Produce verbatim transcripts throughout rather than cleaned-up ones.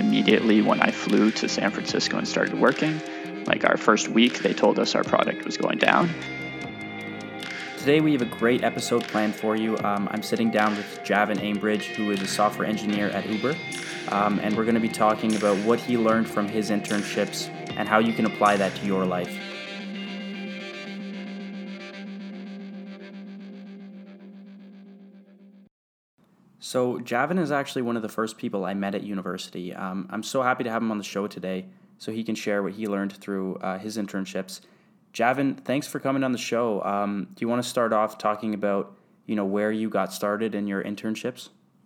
immediately when I flew to San Francisco and started working. Like our first week, they told us our product was going down. Today we have a great episode planned for you. Um, I'm sitting down with Javan Aimbridge, who is a software engineer at Uber, um, and we're going to be talking about what he learned from his internships and how you can apply that to your life. So Javan is actually one of the first people I met at university. Um, I'm so happy to have him on the show today so he can share what he learned through uh, his internships. Javan, thanks for coming on the show. Um, do you want to start off talking about, you know, where you got started in your internships?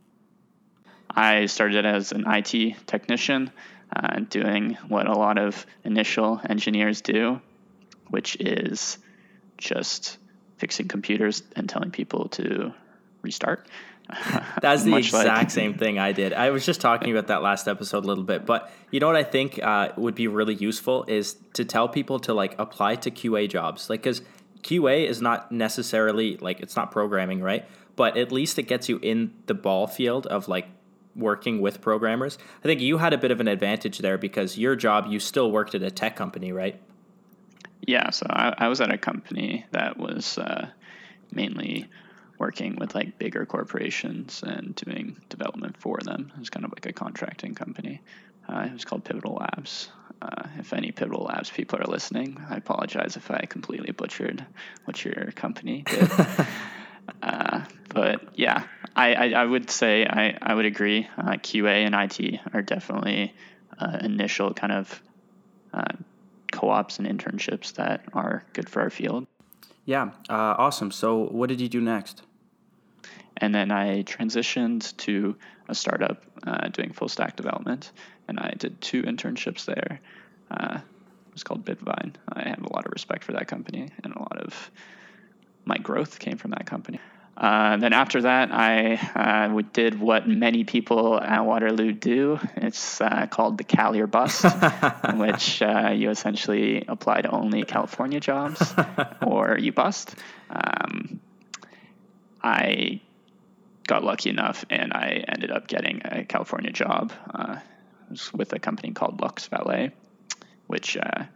I started as an I T technician, uh, doing what a lot of initial engineers do, which is just fixing computers and telling people to restart. That's the exact like, same thing I did. I was just talking about that last episode a little bit, but you know what I think uh, would be really useful is to tell people to like apply to Q A jobs, like because Q A is not necessarily like it's not programming, right? But at least it gets you in the ball field of like working with programmers. I think you had a bit of an advantage there because your job, you still worked at a tech company, right? Yeah, so I, I was at a company that was uh, mainly working with like bigger corporations and doing development for them. It was kind of like a contracting company. Uh, it was called Pivotal Labs. Uh, if any Pivotal Labs people are listening, I apologize if I completely butchered what your company did. uh, but yeah, I, I, I would say I, I would agree. Uh, Q A and I T are definitely uh, initial kind of uh, co-ops and internships that are good for our field. Yeah, uh, awesome. So what did you do next? And then I transitioned to a startup uh, doing full stack development, and I did two internships there. Uh, it was called Bitvine. I have a lot of respect for that company, and a lot of my growth came from that company. Uh, then after that, I uh, did what many people at Waterloo do. It's uh, called the Cal or Bust, in which uh, you essentially apply to only California jobs or you bust. Um, I got lucky enough and I ended up getting a California job. Uh, it was with a company called Lux Valet, which uh,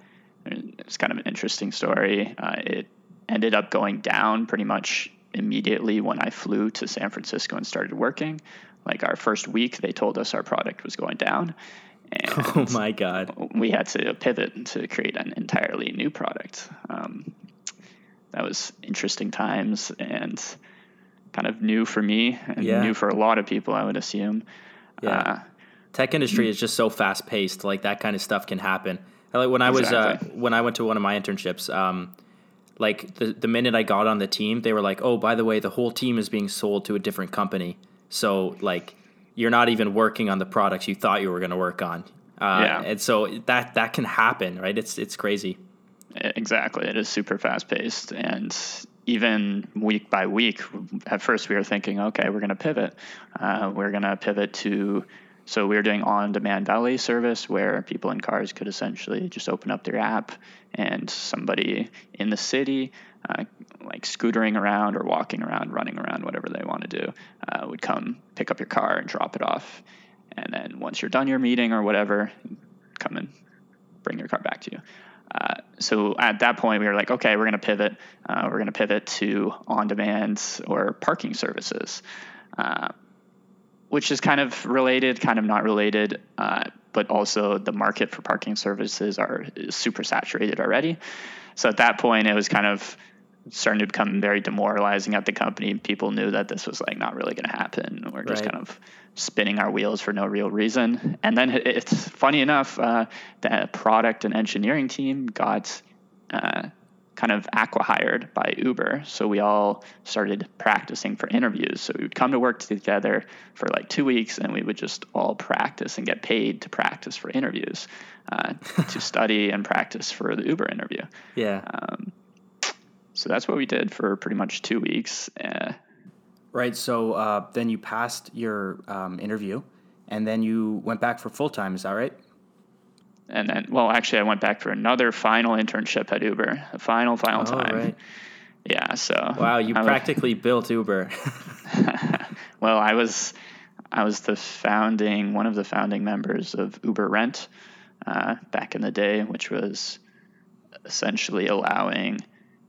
is kind of an interesting story. Uh, it ended up going down pretty much immediately when I flew to San Francisco and started working. Like our first week, they told us our product was going down. And oh my God. We had to pivot to create an entirely new product. Um, that was interesting times and kind of new for me and yeah. new for a lot of people, I would assume. Yeah. Uh, Tech industry is just so fast paced. Like that kind of stuff can happen. Like when I was, exactly. uh, when I went to one of my internships, um, like the, the minute I got on the team, they were like, oh, by the way, the whole team is being sold to a different company. So like you're not even working on the products you thought you were going to work on. Uh, yeah. And so that, that can happen, right? It's, it's crazy. Exactly. It is super fast paced. And even week by week, at first we were thinking, okay, we're going to pivot. Uh, we're going to pivot to, so we were doing on-demand valet service where people in cars could essentially just open up their app and somebody in the city, uh, like scootering around or walking around, running around, whatever they want to do, uh, would come pick up your car and drop it off. And then once you're done your meeting or whatever, come and bring your car back to you. Uh, so at that point, we were like, okay, we're going to pivot. Uh, we're going to pivot to on-demand or parking services, uh, which is kind of related, kind of not related, uh, but also the market for parking services are is super saturated already. So at that point, it was kind of starting to become very demoralizing at the company. People knew that this was like not really going to happen. We're just right. kind of spinning our wheels for no real reason. And then it's funny enough, uh, the product and engineering team got uh, kind of acqui-hired by Uber. So we all started practicing for interviews. So we would come to work together for like two weeks and we would just all practice and get paid to practice for interviews, uh, to study and practice for the Uber interview. Yeah. Um, so that's what we did for pretty much two weeks. Uh, Right. So uh, then you passed your um, interview and then you went back for full time. Is that right? And then, well, actually, I went back for another final internship at Uber, a final, final oh, time. Right. Yeah. So. Wow. You I practically was, built Uber. well, I was, I was the founding, one of the founding members of Uber Rent uh, back in the day, which was essentially allowing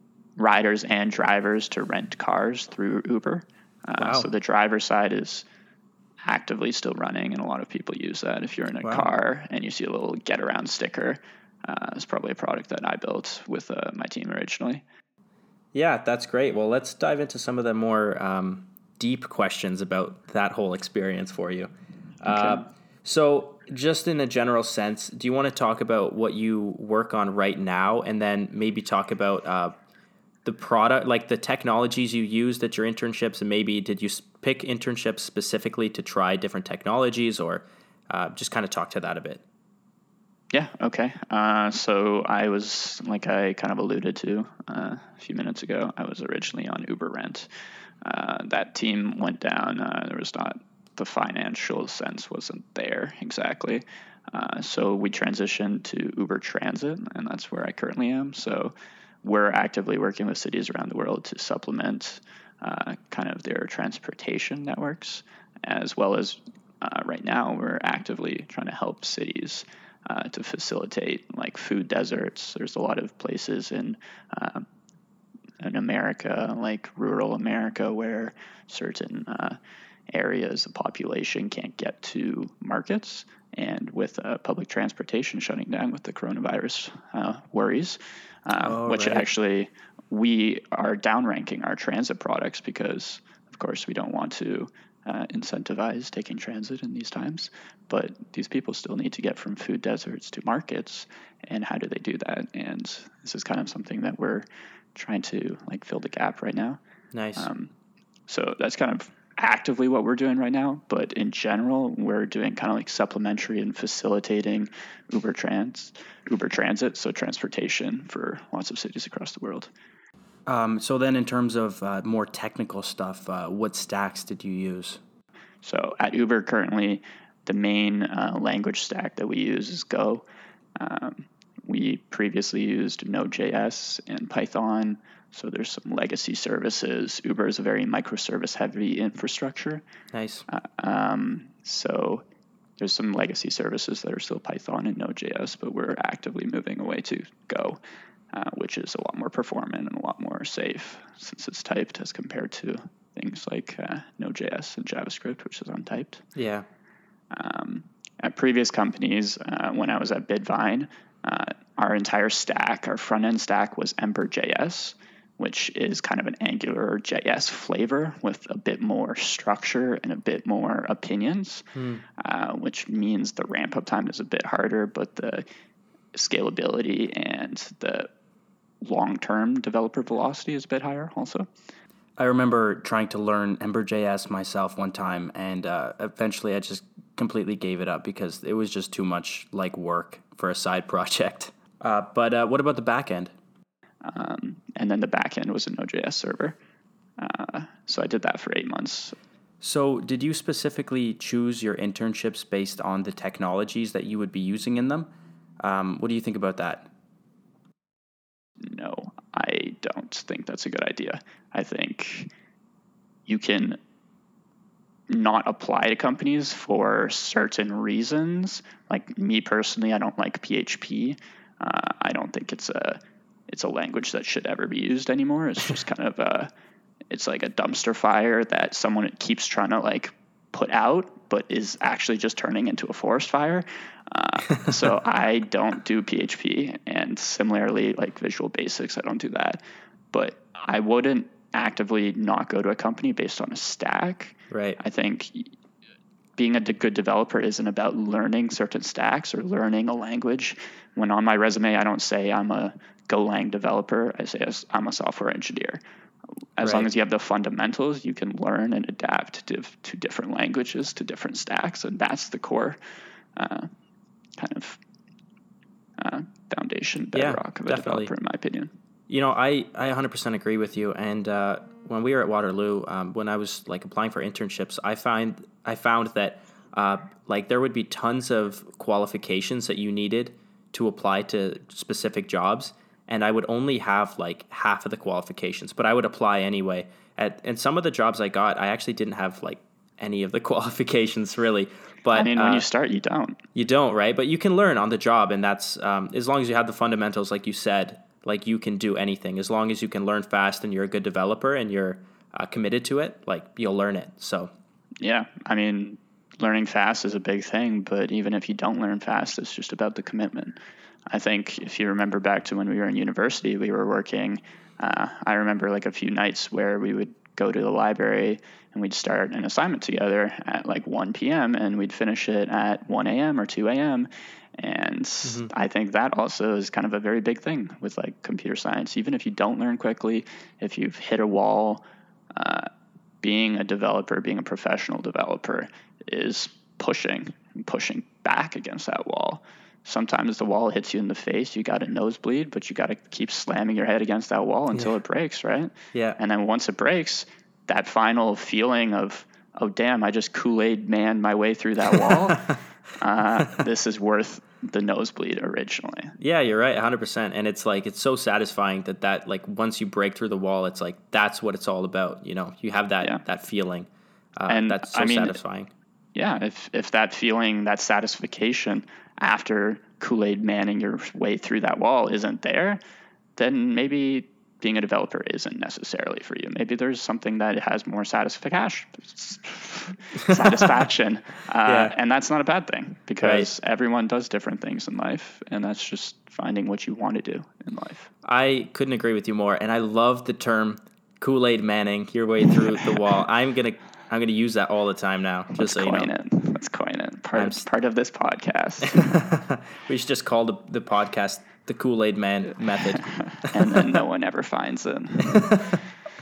riders and drivers to rent cars through Uber. Uh, Wow. So the driver side is actively still running, and a lot of people use that. If you're in a Wow. car and you see a little get around sticker, uh, it's probably a product that I built with uh, my team originally. Yeah, that's great. Well, let's dive into some of the more um, deep questions about that whole experience for you. Okay. Uh, so just in a general sense, do you want to talk about what you work on right now, and then maybe talk about uh, the product, like the technologies you used at your internships, and maybe did you pick internships specifically to try different technologies, or uh, just kind of talk to that a bit? Yeah, okay. Uh, so I was, like I kind of alluded to uh, a few minutes ago, I was originally on Uber Rent. Uh, that team went down. Uh, there was not, the financial sense wasn't there exactly. Uh, so we transitioned to Uber Transit, and that's where I currently am. So we're actively working with cities around the world to supplement uh, kind of their transportation networks, as well as uh, right now we're actively trying to help cities uh, to facilitate like food deserts. There's a lot of places in uh, in America, like rural America, where certain uh, areas the population can't get to markets. And with uh, public transportation shutting down with the coronavirus uh, worries, uh, Oh, which right. actually we are downranking our transit products because, of course, we don't want to uh, incentivize taking transit in these times. But these people still need to get from food deserts to markets. And how do they do that? And this is kind of something that we're trying to like fill the gap right now. Nice. Um, so that's kind of actively what we're doing right now. But in general, we're doing kind of like supplementary and facilitating Uber Trans, Uber Transit, so transportation for lots of cities across the world. Um, so then in terms of uh, more technical stuff, uh, what stacks did you use? So at Uber currently, the main uh, language stack that we use is Go. Um, we previously used Node.js and Python. So there's some legacy services. Uber is a very microservice heavy infrastructure. Nice. Uh, um, so there's some legacy services that are still Python and Node.js, but we're actively moving away to Go, uh, which is a lot more performant and a lot more safe since it's typed as compared to things like uh, Node.js and JavaScript, which is untyped. Yeah. Um, at previous companies, uh, when I was at Bidvine, uh, our entire stack, our front end stack was Ember.js, which is kind of an Angular J S flavor with a bit more structure and a bit more opinions, Hmm. uh, which means the ramp up time is a bit harder, but the scalability and the long term developer velocity is a bit higher also. I remember trying to learn Ember.js myself one time, and uh, eventually I just completely gave it up because it was just too much like work for a side project. Uh, but uh, what about the back end? Um, and then the backend was a Node.js server. Uh, so I did that for eight months. So did you specifically choose your internships based on the technologies that you would be using in them? Um, what do you think about that? No, I don't think that's a good idea. I think you can not apply to companies for certain reasons. Like me personally, I don't like P H P. Uh, I don't think it's a it's a language that should ever be used anymore. It's just kind of a it's like a dumpster fire that someone keeps trying to like put out, but is actually just turning into a forest fire. Uh, so I don't do P H P, and similarly, like Visual Basics, I don't do that. But I wouldn't actively not go to a company based on a stack. Right. I think being a good developer isn't about learning certain stacks or learning a language. When on my resume, I don't say I'm a Golang developer. I say I'm a software engineer. As Right. long as you have the fundamentals, you can learn and adapt to, to different languages, to different stacks, and that's the core uh, kind of uh, foundation, bedrock Yeah, of a definitely. developer, in my opinion. You know, I, I one hundred percent agree with you. And uh, when we were at Waterloo, um, when I was like applying for internships, I find I found that uh, like there would be tons of qualifications that you needed to apply to specific jobs, and I would only have like half of the qualifications, but I would apply anyway. At and some of the jobs I got, I actually didn't have like any of the qualifications really. But I mean, when uh, you start, you don't. You don't, right? But you can learn on the job, and that's um, as long as you have the fundamentals, like you said, like you can do anything. As long as you can learn fast and you're a good developer and you're uh, committed to it, like you'll learn it. So, yeah, I mean, learning fast is a big thing, but even if you don't learn fast, it's just about the commitment. I think if you remember back to when we were in university, we were working. Uh, I remember like a few nights where we would go to the library and we'd start an assignment together at like one p.m. and we'd finish it at one a.m. or two a.m. And mm-hmm. I think that also is kind of a very big thing with like computer science. Even if you don't learn quickly, if you've hit a wall, uh, being a developer, being a professional developer is pushing, pushing back against that wall. Sometimes the wall hits you in the face, you got a nosebleed, but you got to keep slamming your head against that wall until yeah. it breaks, right? Yeah. And then once it breaks, that final feeling of, oh, damn, I just Kool-Aid man my way through that wall. uh, this is worth the nosebleed originally. Yeah, you're right, one hundred percent. And it's like, it's so satisfying that that, like, once you break through the wall, it's like, that's what it's all about. You know, you have that, yeah. that feeling. Uh, and that's so I mean, satisfying. Yeah, if if that feeling, that satisfaction after Kool-Aid manning your way through that wall isn't there, then maybe being a developer isn't necessarily for you. Maybe there's something that has more satisfaction, satisfaction, uh, yeah. and that's not a bad thing because right. everyone does different things in life, and that's just finding what you want to do in life. I couldn't agree with you more, and I love the term Kool-Aid manning your way through the wall. I'm gonna I'm gonna use that all the time now. Just Let's so you know. Coin it. Let's coin it. Part of, part of this podcast. We should just call the, the podcast the Kool-Aid Man method. And then no one ever finds it. It's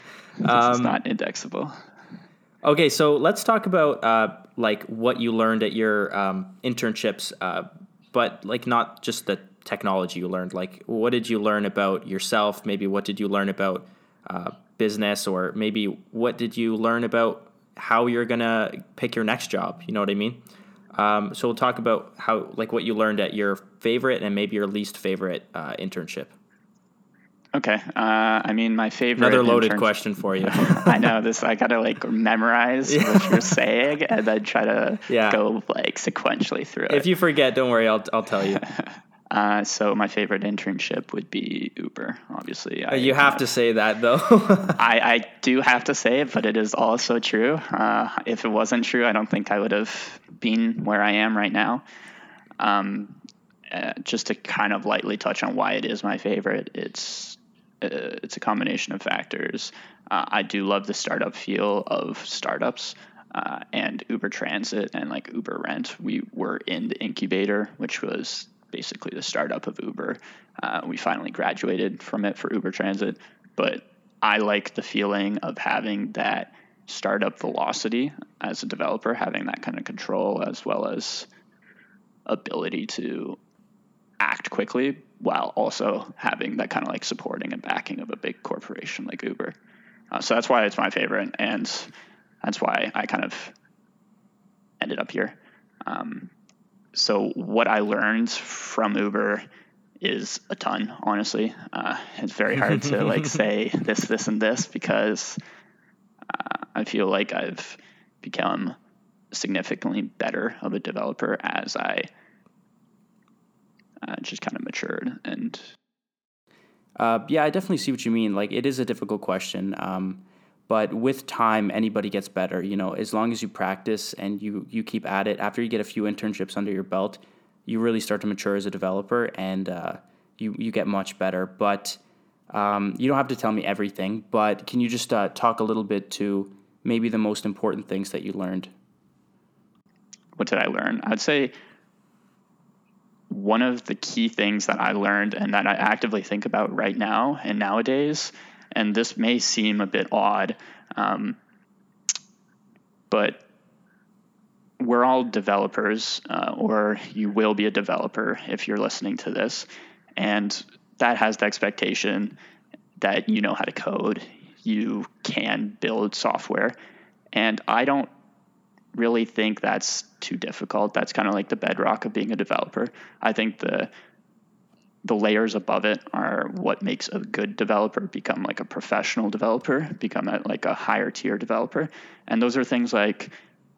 um, not indexable. Okay, so let's talk about uh, like what you learned at your um, internships, uh, but like not just the technology you learned. Like, what did you learn about yourself? Maybe what did you learn about uh, business, or maybe what did you learn about how you're gonna pick your next job? You know what I mean? Um, so we'll talk about how, like, what you learned at your favorite and maybe your least favorite uh, internship. Okay. Uh, I mean, my favorite. Another loaded internship, question for you. I know this. I gotta like memorize yeah. what you're saying and then try to yeah. go like sequentially through if it. If you forget, don't worry. I'll I'll tell you. Uh, so my favorite internship would be Uber, obviously. I, you have uh, to say that, though. I, I do have to say it, but it is also true. Uh, if it wasn't true, I don't think I would have been where I am right now. Um, uh, just to kind of lightly touch on why it is my favorite, it's uh, it's a combination of factors. Uh, I do love the startup feel of startups. Uh, and Uber Transit and like Uber Rent. We were in the incubator, which was basically the startup of Uber. Uh, we finally graduated from it for Uber Transit, but I like the feeling of having that startup velocity as a developer, having that kind of control as well as ability to act quickly while also having that kind of like supporting and backing of a big corporation like Uber. Uh, so that's why it's my favorite, and that's why I kind of ended up here. Um, So what I learned from Uber is a ton, honestly. Uh, it's very hard to like say this, this, and this because uh, I feel like I've become significantly better of a developer as I uh, just kind of matured. And uh, yeah, I definitely see what you mean. Like, it is a difficult question. Um, But with time, anybody gets better. You know, as long as you practice and you, you keep at it, after you get a few internships under your belt, you really start to mature as a developer, and uh, you, you get much better. But um, you don't have to tell me everything, but can you just uh, talk a little bit to maybe the most important things that you learned? What did I learn? I'd say one of the key things that I learned and that I actively think about right now and nowadays, and this may seem a bit odd, um, but we're all developers, uh, or you will be a developer if you're listening to this. And that has the expectation that you know how to code, you can build software. And I don't really think that's too difficult. That's kind of like the bedrock of being a developer. I think the the layers above it are what makes a good developer become like a professional developer, become a, like a higher tier developer. And those are things like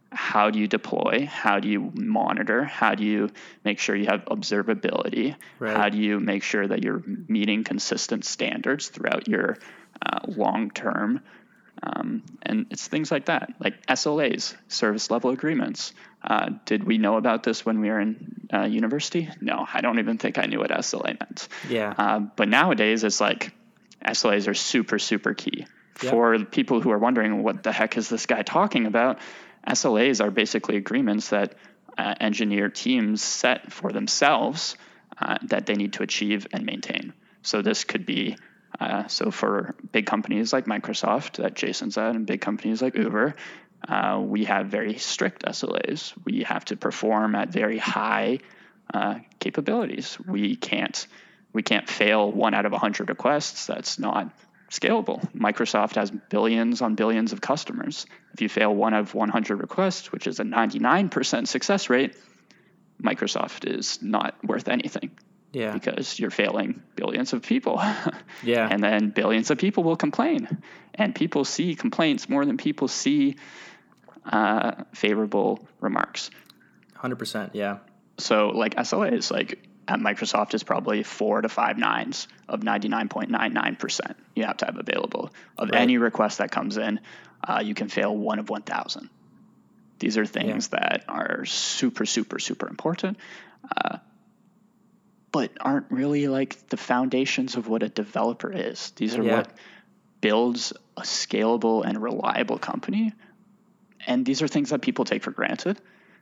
how do you deploy? How do you monitor? How do you make sure you have observability? Right. How do you make sure that you're meeting consistent standards throughout your uh, long term? Um, and it's things like that, like S L As, service level agreements. Uh, did we know about this when we were in uh, university? No, I don't even think I knew what S L A meant. Yeah. Uh, but nowadays, it's like S L As are super, super key. Yep. For people who are wondering what the heck is this guy talking about, S L As are basically agreements that uh, engineer teams set for themselves uh, that they need to achieve and maintain. So this could be Uh, so for big companies like Microsoft that Jason's at and big companies like Uber, uh, we have very strict S L As. We have to perform at very high uh, capabilities. We can't we can't fail one out of one hundred requests. That's not scalable. Microsoft has billions on billions of customers. If you fail one of one hundred requests, which is a ninety-nine percent success rate, Microsoft is not worth anything. Yeah. Because you're failing billions of people. Yeah. And then billions of people will complain. And people see complaints more than people see uh, favorable remarks. one hundred percent, yeah. So like S L As, like at Microsoft is probably four to five nines of ninety-nine point nine nine percent you have to have available. Of Right. any request that comes in, uh, you can fail one of one thousand. These are things Yeah. that are super, super, super important. Uh, but aren't really like the foundations of what a developer is. These are Yeah. what builds a scalable and reliable company. And these are things that people take for granted.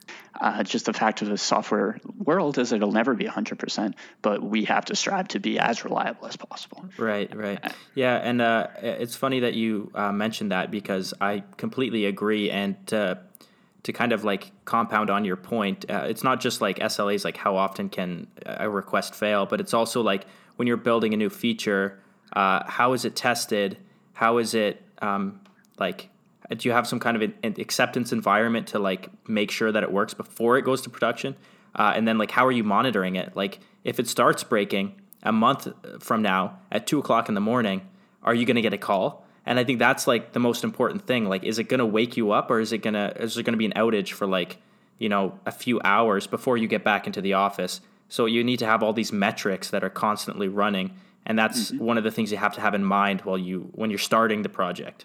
Uh, just the fact of the software world is it'll never be one hundred percent, but we have to strive to be as reliable as possible. Right, right. Yeah, and uh, it's funny that you uh, mentioned that because I completely agree. And to, to kind of like compound on your point, uh, it's not just like S L As, like how often can a request fail, but it's also like when you're building a new feature, uh, how is it tested? How is it um, like, do you have some kind of an, an acceptance environment to like make sure that it works before it goes to production? Uh, and then like, how are you monitoring it? Like if it starts breaking a month from now at two o'clock in the morning, are you going to get a call? And I think that's like the most important thing. Like, is it going to wake you up, or is it going to, is there going to be an outage for like, you know, a few hours before you get back into the office? So you need to have all these metrics that are constantly running. And that's mm-hmm. one of the things you have to have in mind while you, when you're starting the project.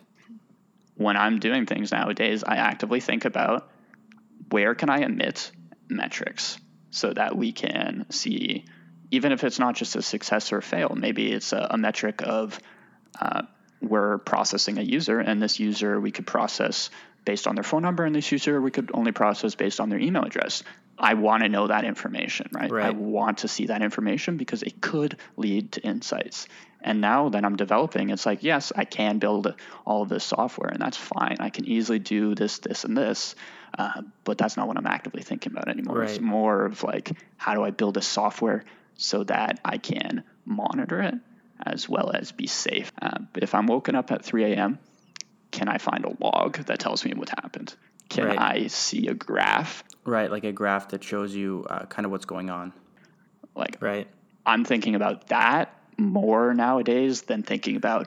When I'm doing things nowadays, I actively think about where can I emit metrics so that we can see, even if it's not just a success or fail, maybe it's a, a metric of uh, we're processing a user, and this user we could process based on their phone number, and this user we could only process based on their email address. I want to know that information, right? Right. I want to see that information because it could lead to insights. And now that I'm developing, it's like, yes, I can build all of this software, and that's fine. I can easily do this, this, and this, uh, but that's not what I'm actively thinking about anymore. Right. It's more of like, how do I build a software so that I can monitor it as well as be safe? Uh, if I'm woken up at three a.m., can I find a log that tells me what happened? Can Right. I see a graph? Right, like a graph that shows you uh, kind of what's going on. Like, Right. I'm thinking about that more nowadays than thinking about,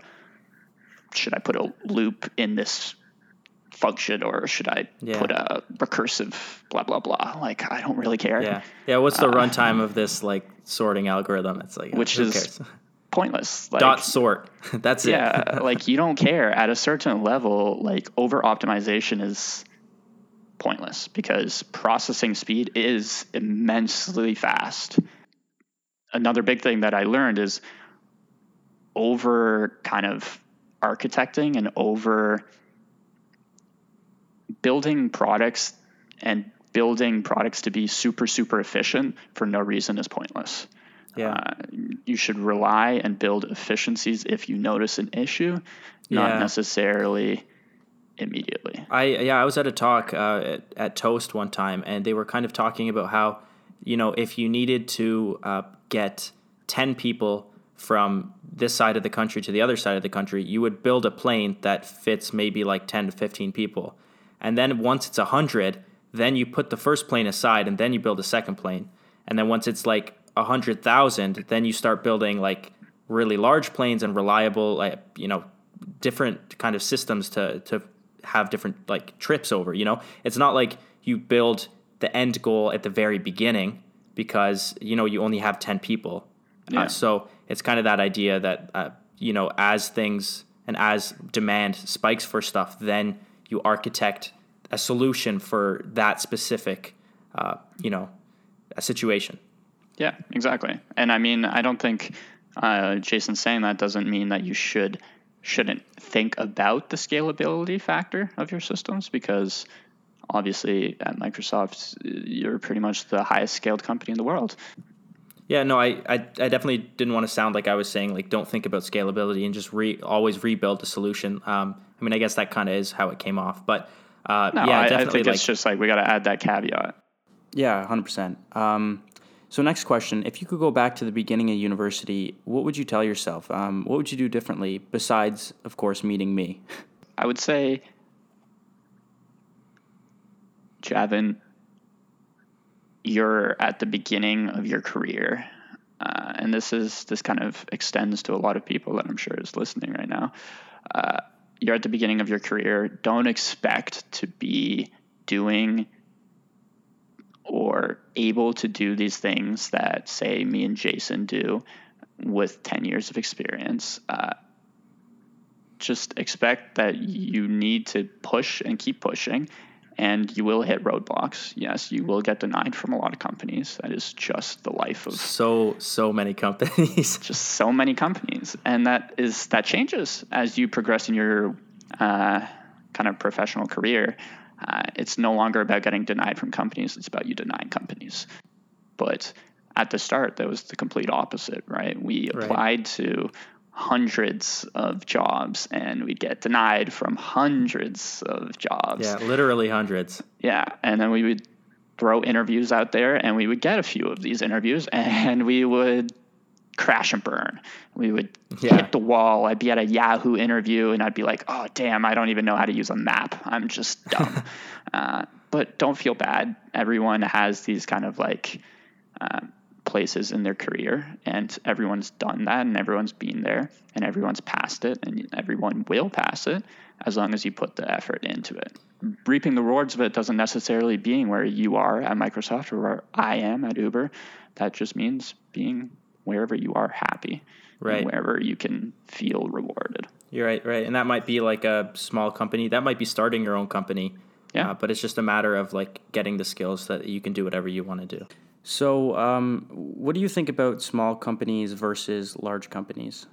should I put a loop in this function, or should I Yeah. put a recursive blah, blah, blah. Like, I don't really care. Yeah. Yeah. What's the Uh, runtime of this like sorting algorithm? It's like, Which who is cares? pointless. Like, Dot sort. That's it. yeah, like you don't care. At a certain level, like over optimization is pointless because processing speed is immensely fast. Another big thing that I learned is over kind of architecting and over building products and building products to be super, super efficient for no reason is pointless. Yeah. Uh, you should rely and build efficiencies if you notice an issue, not Yeah. necessarily immediately. I yeah, I was at a talk uh, at, at Toast one time, and they were kind of talking about how, you know, if you needed to uh, get ten people from this side of the country to the other side of the country, you would build a plane that fits maybe like ten to fifteen people. And then once it's one hundred, then you put the first plane aside, and then you build a second plane. And then once it's like one hundred thousand, then you start building like really large planes and reliable, like, you know, different kind of systems to to have different like trips over, you know? It's not like you build the end goal at the very beginning because, you know, you only have ten people. Yeah. Uh, so it's kind of that idea that, uh, you know, as things and as demand spikes for stuff, then you architect a solution for that specific, uh, you know, a situation. Yeah, exactly. And I mean, I don't think uh, Jason saying that doesn't mean that you should, shouldn't think about the scalability factor of your systems, because obviously at Microsoft, you're pretty much the highest scaled company in the world. Yeah, no, I, I, I definitely didn't want to sound like I was saying, like, don't think about scalability and just re, always rebuild the solution. Um, I mean, I guess that kind of is how it came off. But, uh, no, yeah, I, definitely. I think like, it's just like we got to add that caveat. Yeah, one hundred percent. Um, so next question, if you could go back to the beginning of university, what would you tell yourself? Um, what would you do differently besides, of course, meeting me? I would say, Javin, you're at the beginning of your career, uh, and this is this kind of extends to a lot of people that I'm sure is listening right now. Uh, you're at the beginning of your career. Don't expect to be doing or able to do these things that, say, me and Jason do with ten years of experience. Uh, just expect that you need to push and keep pushing. And you will hit roadblocks. Yes, you will get denied from a lot of companies. That is just the life of so so many companies. Just so many companies, and that is that changes as you progress in your uh, kind of professional career. Uh, it's no longer about getting denied from companies. It's about you denying companies. But at the start, that was the complete opposite, right? We applied right. to hundreds of jobs and we'd get denied from hundreds of jobs. Yeah, literally hundreds. Yeah. And then we would throw interviews out there and we would get a few of these interviews and we would crash and burn. We would yeah. hit the wall. I'd be at a Yahoo interview and I'd be like, oh, damn, I don't even know how to use a map. I'm just dumb. uh, but don't feel bad. Everyone has these kind of like, um, places in their career, and everyone's done that and everyone's been there and everyone's passed it and everyone will pass it as long as you put the effort into it. Reaping the rewards of it doesn't necessarily being where you are at Microsoft or where I am at Uber. That just means being wherever you are happy, right? And wherever you can feel rewarded. You're right, right. And that might be like a small company. That might be starting your own company. Yeah. Uh, but it's just a matter of like getting the skills that you can do whatever you want to do. So um, what do you think about small companies versus large companies?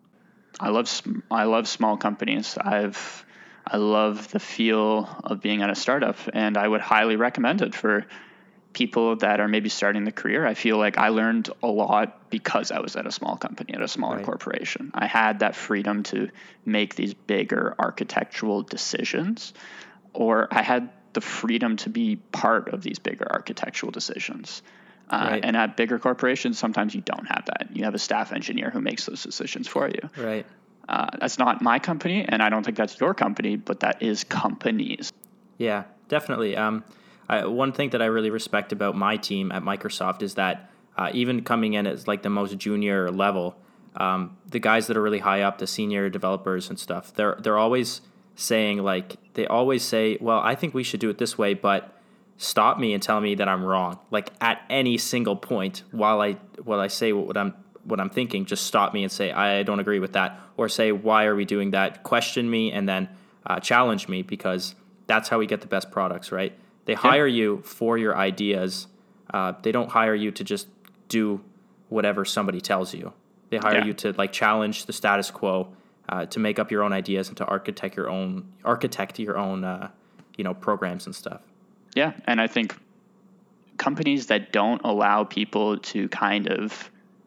I love I love small companies. I've I love the feel of being at a startup, and I would highly recommend it for people that are maybe starting the career. I feel like I learned a lot because I was at a small company, at a smaller right. corporation. I had that freedom to make these bigger architectural decisions, or I had the freedom to be part of these bigger architectural decisions. Uh, right. And at bigger corporations, sometimes you don't have that. You have a staff engineer who makes those decisions for you. Right. Uh, that's not my company, and I don't think that's your company, but that is companies. Yeah, definitely. Um, I, one thing that I really respect about my team at Microsoft is that uh, even coming in at like the most junior level, um, the guys that are really high up, the senior developers and stuff, they're they're always saying like they always say, well, I think we should do it this way, but stop me and tell me that I'm wrong. Like at any single point while I while I say what I'm what I'm thinking, just stop me and say I don't agree with that, or say why are we doing that? Question me and then uh, challenge me, because that's how we get the best products, right? They hire yeah. you for your ideas. Uh, they don't hire you to just do whatever somebody tells you. They hire yeah. you to like challenge the status quo, uh, to make up your own ideas and to architect your own architect your own uh, you know programs and stuff. Yeah, and I think companies that don't allow people to kind of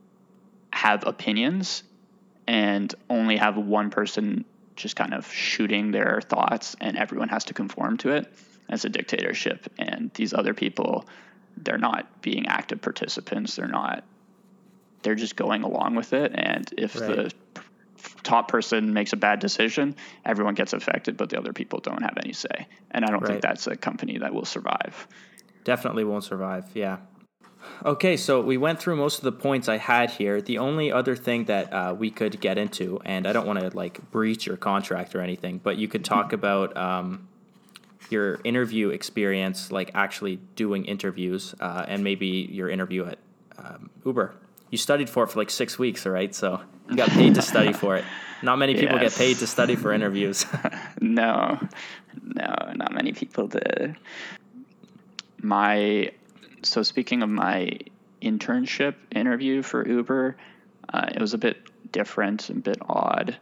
have opinions and only have one person just kind of shooting their thoughts and everyone has to conform to it, as a dictatorship. And these other people, they're not being active participants. They're not, they're just going along with it. And if right. the top person makes a bad decision, everyone gets affected, but the other people don't have any say. And I don't right. think that's a company that will survive. Definitely won't survive. Yeah. Okay, so we went through most of the points I had here. The only other thing that uh, we could get into, and I don't want to like breach your contract or anything, but you could talk about um, your interview experience, like actually doing interviews, uh, and maybe your interview at um, Uber. You studied for it for like six weeks, right? So you got paid to study for it. Not many people yes. get paid to study for interviews. no, no, not many people did. My so speaking of my internship interview for Uber, uh, it was a bit different, a bit odd.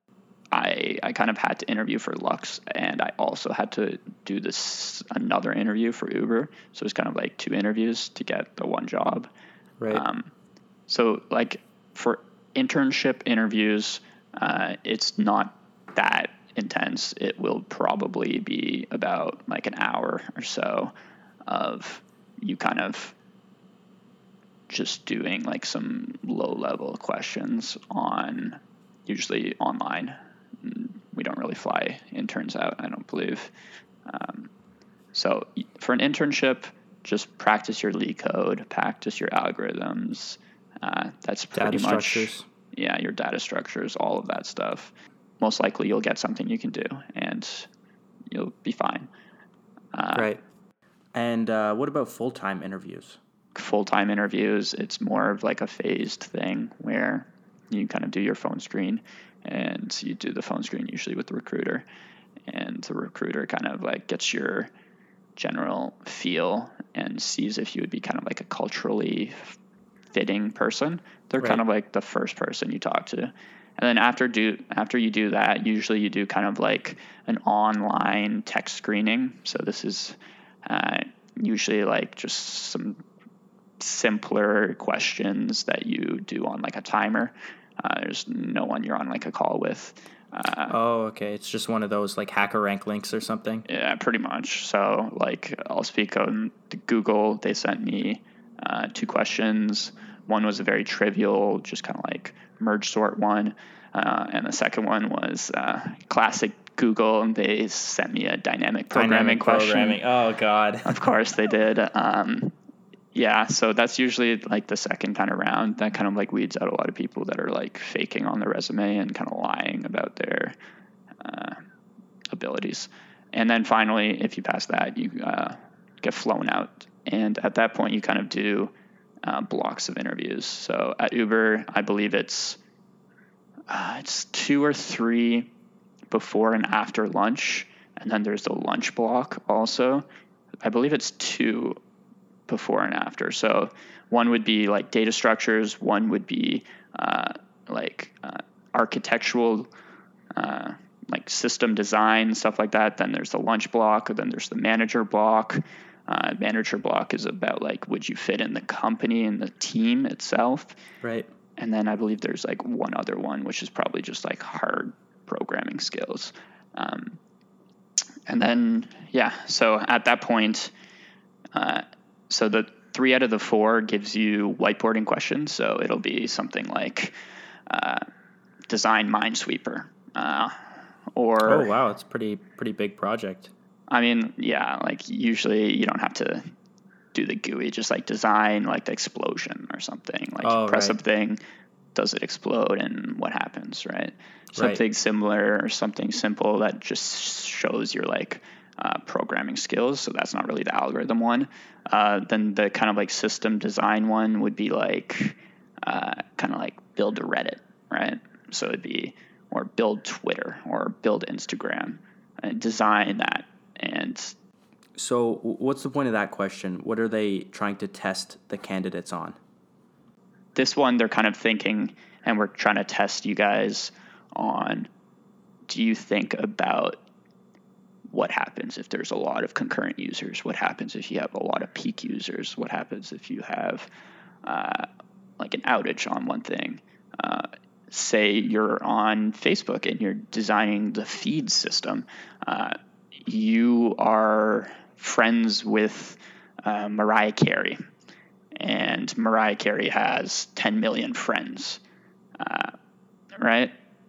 I I kind of had to interview for Lux, and I also had to do this another interview for Uber. So it was kind of like two interviews to get the one job. Right. Um, so like for internship interviews, uh, it's not that intense. It will probably be about like an hour or so of you kind of just doing like some low level questions on usually online. We don't really fly interns out, I don't believe. Um, so for an internship, just practice your Lee code, practice your algorithms. Uh, that's pretty data much, structures. yeah, your data structures, all of that stuff. Most likely you'll get something you can do and you'll be fine. Uh, right. And uh, what about full-time interviews? Full-time interviews, it's more of like a phased thing where you kind of do your phone screen, and you do the phone screen usually with the recruiter, and the recruiter kind of like gets your general feel and sees if you would be kind of like a culturally fitting person. They're right. kind of like the first person you talk to. And then after do after you do that, usually you do kind of like an online tech screening. So this is uh, usually like just some simpler questions that you do on like a timer. Uh, there's no one you're on like a call with. Uh, oh, okay. It's just one of those like HackerRank links or something. Yeah, pretty much. So like I'll speak on to Google. They sent me uh, two questions. One was a very trivial, just kind of like merge sort one. Uh, and the second one was uh, classic Google, and they sent me a dynamic programming dynamic question. Programming. Oh, God. Of course they did. Um, yeah, so that's usually like the second kind of round. That kind of like weeds out a lot of people that are like faking on their resume and kind of lying about their uh, abilities. And then finally, if you pass that, you uh, get flown out. And at that point, you kind of do uh, blocks of interviews. So at Uber, I believe it's uh, it's two or three before and after lunch, and then there's the lunch block also. I believe it's two before and after. So one would be like data structures, one would be uh, like uh, architectural, uh, like system design, stuff like that. Then there's the lunch block, and then there's the manager block. Uh, manager block is about like, would you fit in the company and the team itself? Right. And then I believe there's like one other one, which is probably just like hard programming skills. Um, and then, yeah, so at that point, uh, so the three out of the four gives you whiteboarding questions. So it'll be something like uh, design Minesweeper. Uh, or oh, wow, it's a pretty, pretty big project. I mean, yeah, like usually you don't have to do the G U I, just like design like the explosion or something. Like oh, you press right. something, does it explode, and what happens, right? Something right. similar or something simple that just shows your like uh, programming skills. So that's not really the algorithm one. Uh, then the kind of like system design one would be like uh, kind of like build a Reddit, right? So it'd be or build Twitter or build Instagram and design that. And so what's the point of that question? What are they trying to test the candidates on? This one, they're kind of thinking, and we're trying to test you guys on, do you think about what happens if there's a lot of concurrent users? What happens if you have a lot of peak users? What happens if you have uh, like an outage on one thing? Uh, say you're on Facebook and you're designing the feed system. Uh, you are friends with uh, Mariah Carey, and Mariah Carey has ten million friends, uh, right?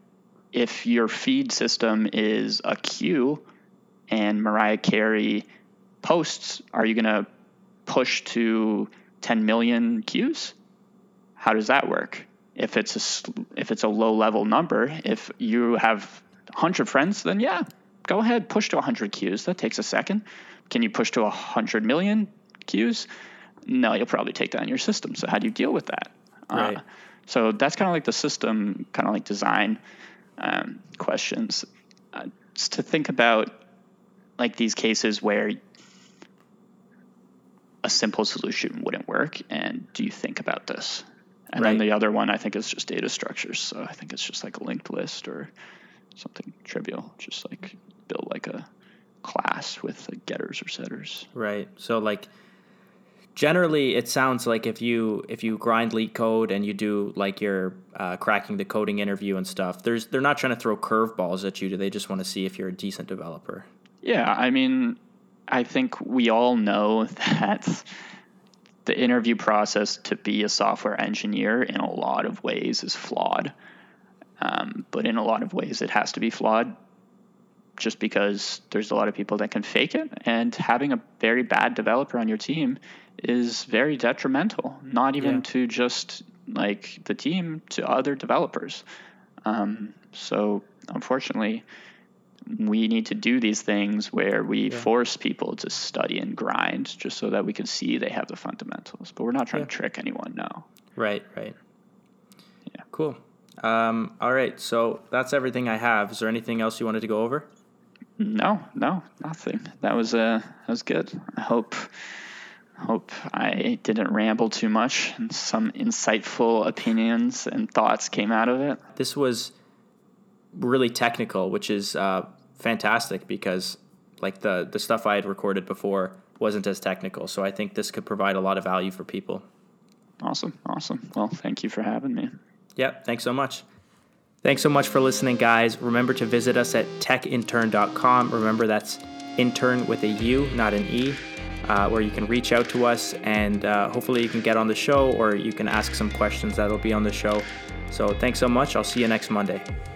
If your feed system is a queue and Mariah Carey posts, are you going to push to ten million queues? How does that work? If it's a, if it's a low level number, if you have one hundred friends, then yeah, go ahead, push to one hundred queues. That takes a second. Can you push to one hundred million queues? No, you'll probably take down your system. So how do you deal with that? Right. Uh, so that's kind of like the system, kind of like design um, questions. Uh, just to think about like these cases where a simple solution wouldn't work, and do you think about this? And right. then the other one I think is just data structures. So I think it's just like a linked list or something trivial, just like build like a class with like getters or setters. Right. So like generally it sounds like if you if you grind LeetCode and you do like your uh, cracking the coding interview and stuff, there's they're not trying to throw curveballs at you. Do they just want to see if you're a decent developer? Yeah, I mean, I think we all know that the interview process to be a software engineer in a lot of ways is flawed. Um, but in a lot of ways it has to be flawed just because there's a lot of people that can fake it, and having a very bad developer on your team is very detrimental, not even yeah. to just like the team, to other developers. Um, so unfortunately, we need to do these things where we yeah. force people to study and grind just so that we can see they have the fundamentals. But we're not trying yeah. to trick anyone, no. Right, right. Yeah. Cool. Um, all right, so that's everything I have. Is there anything else you wanted to go over? No, no, nothing. That was uh, that was good. I hope hope I didn't ramble too much and some insightful opinions and thoughts came out of it. This was really technical, which is uh, fantastic because like the, the stuff I had recorded before wasn't as technical. So I think this could provide a lot of value for people. Awesome. Awesome. Well, thank you for having me. Yeah. Thanks so much. Thanks so much for listening, guys. Remember to visit us at tech intern dot com. Remember, that's intern with a U, not an E, uh, where you can reach out to us and uh, hopefully you can get on the show, or you can ask some questions that'll be on the show. So thanks so much. I'll see you next Monday.